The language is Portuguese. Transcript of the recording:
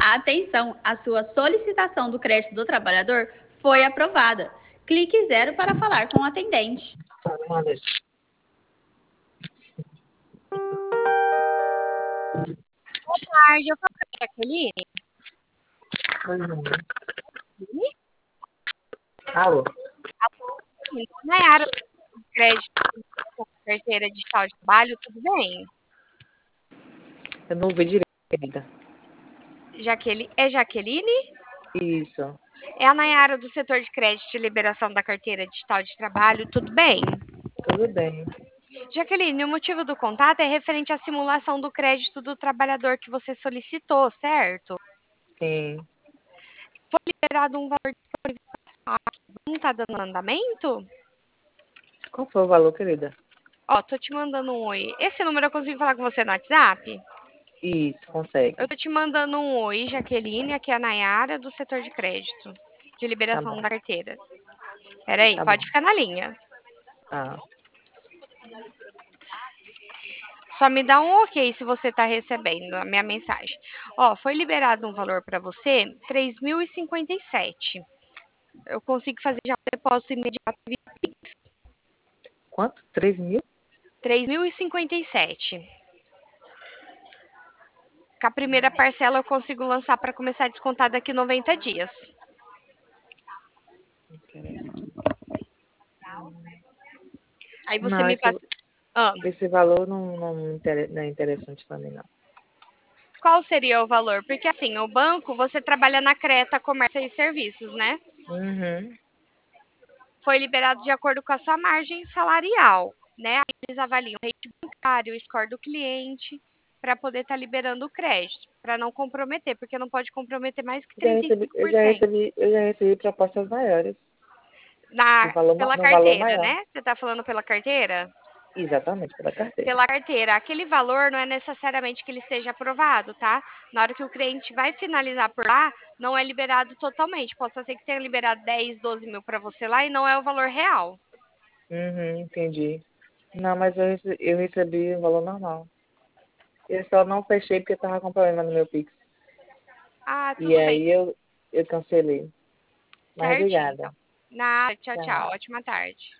Atenção, a sua solicitação do crédito do trabalhador foi aprovada. Clique 0 para falar com o atendente. Boa tarde, eu falo com a Jaqueline. Alô? Nayara, do crédito, carteira digital de trabalho, tudo bem? Eu não ouvi direito, querida. Jaqueline? Isso, É a Nayara do setor de crédito e liberação da carteira digital de trabalho, tudo bem? tudo bem. Jaqueline, o motivo do contato é referente à simulação do crédito do trabalhador que você solicitou, certo? Sim. Foi liberado um valor de não está dando andamento? Qual foi o valor, querida? Ó, tô te mandando um oi. Esse número eu consigo falar com você no WhatsApp? Isso, consegue. Eu tô te mandando um oi, Jaqueline, aqui é a Nayara do setor de crédito, de Tá liberação bom, da carteira. Peraí, tá bom. pode ficar na linha. Ah, Só me dá um ok se você tá recebendo a minha mensagem. Ó, foi liberado um valor para você, 3.057. Eu consigo fazer já um depósito imediato via Pix. quanto? 3.000? 3.057. Com a primeira parcela eu consigo lançar para começar a descontar daqui 90 dias. Aí você Não, me passa. Ah, esse valor não é interessante para mim, não. qual seria o valor? Porque assim, o banco, você trabalha na Creta Comércio e Serviços, né? Uhum. Foi liberado de acordo com a sua margem salarial, né? Aí eles avaliam o rate bancário, o score do cliente, para poder estar liberando o crédito, para não comprometer, porque não pode comprometer mais que Já recebi, eu 35%. já recebi propostas maiores, Pela no valor carteira, maior. né? Você está falando pela carteira? Exatamente, pela carteira. Pela carteira. Aquele valor não é necessariamente que ele esteja aprovado, tá? Na hora que o cliente vai finalizar por lá, não é liberado totalmente. Pode ser que tenha liberado 10, 12 mil para você lá e não é o valor real. Uhum, entendi. Não, mas eu recebi o valor normal. Eu só não fechei porque estava com problema no meu Pix. Ah, E tudo bem. aí eu cancelei. Mas Certinho, então. obrigada. Nada. Tchau, tchau. Tchau. Ótima tarde.